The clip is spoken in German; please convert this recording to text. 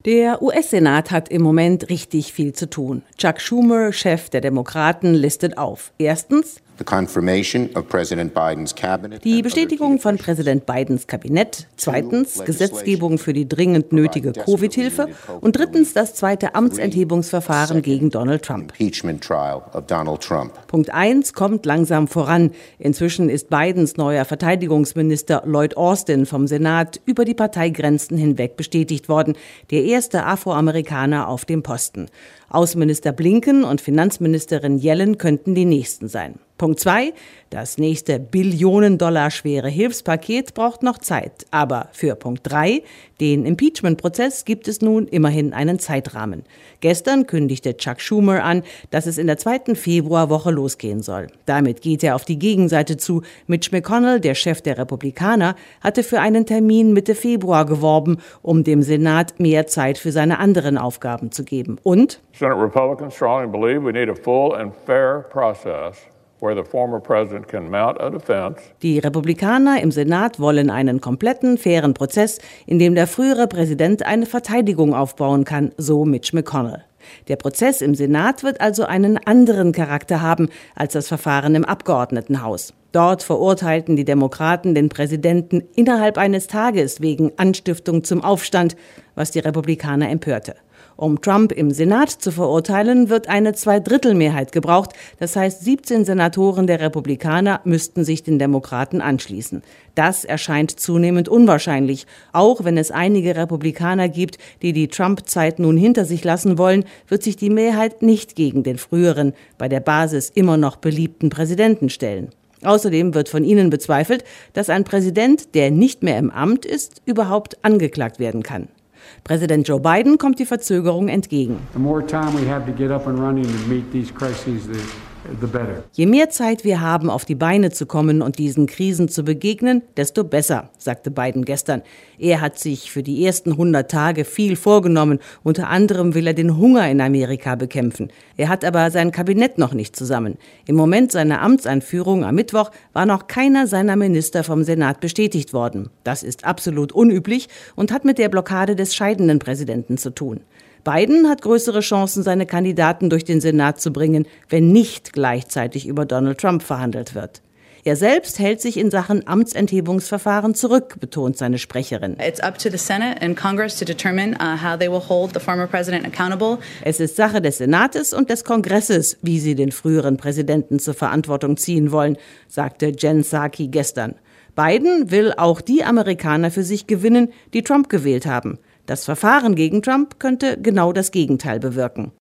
Der US-Senat hat im Moment richtig viel zu tun. Chuck Schumer, Chef der Demokraten, listet auf. Erstens die Bestätigung von Präsident Bidens Kabinett. Zweitens Gesetzgebung für die dringend nötige Covid-Hilfe. Und drittens das zweite Amtsenthebungsverfahren gegen Donald Trump. Punkt 1 kommt langsam voran. Inzwischen ist Bidens neuer Verteidigungsminister Lloyd Austin vom Senat über die Parteigrenzen hinweg bestätigt worden. Der erste Afroamerikaner auf dem Posten. Außenminister Blinken und Finanzministerin Yellen könnten die nächsten sein. Punkt 2. Das nächste Billionen-Dollar-schwere Hilfspaket braucht noch Zeit. Aber für Punkt 3, den Impeachment-Prozess, gibt es nun immerhin einen Zeitrahmen. Gestern kündigte Chuck Schumer an, dass es in der 2. Februarwoche losgehen soll. Damit geht er auf die Gegenseite zu. Mitch McConnell, der Chef der Republikaner, hatte für einen Termin Mitte Februar geworben, um dem Senat mehr Zeit für seine anderen Aufgaben zu geben. Und Senate Republicans strongly believe we need a full and fair process where the former president can mount a defense. Die Republikaner im Senat wollen einen kompletten, fairen Prozess, in dem der frühere Präsident eine Verteidigung aufbauen kann, so Mitch McConnell. Der Prozess im Senat wird also einen anderen Charakter haben als das Verfahren im Abgeordnetenhaus. Dort verurteilten die Demokraten den Präsidenten innerhalb eines Tages wegen Anstiftung zum Aufstand, was die Republikaner empörte. Um Trump im Senat zu verurteilen, wird eine Zweidrittelmehrheit gebraucht. Das heißt, 17 Senatoren der Republikaner müssten sich den Demokraten anschließen. Das erscheint zunehmend unwahrscheinlich. Auch wenn es einige Republikaner gibt, die die Trump-Zeit nun hinter sich lassen wollen, wird sich die Mehrheit nicht gegen den früheren, bei der Basis immer noch beliebten Präsidenten stellen. Außerdem wird von ihnen bezweifelt, dass ein Präsident, der nicht mehr im Amt ist, überhaupt angeklagt werden kann. Präsident Joe Biden kommt die Verzögerung entgegen. Je mehr Zeit wir haben, auf die Beine zu kommen und diesen Krisen zu begegnen, desto besser, sagte Biden gestern. Er hat sich für die ersten 100 Tage viel vorgenommen. Unter anderem will er den Hunger in Amerika bekämpfen. Er hat aber sein Kabinett noch nicht zusammen. Im Moment seiner Amtseinführung am Mittwoch war noch keiner seiner Minister vom Senat bestätigt worden. Das ist absolut unüblich und hat mit der Blockade des scheidenden Präsidenten zu tun. Biden hat größere Chancen, seine Kandidaten durch den Senat zu bringen, wenn nicht gleichzeitig über Donald Trump verhandelt wird. Er selbst hält sich in Sachen Amtsenthebungsverfahren zurück, betont seine Sprecherin. It's up to the Senate and Congress to determine how they will hold the former president accountable. Es ist Sache des Senates und des Kongresses, wie sie den früheren Präsidenten zur Verantwortung ziehen wollen, sagte Jen Psaki gestern. Biden will auch die Amerikaner für sich gewinnen, die Trump gewählt haben. Das Verfahren gegen Trump könnte genau das Gegenteil bewirken.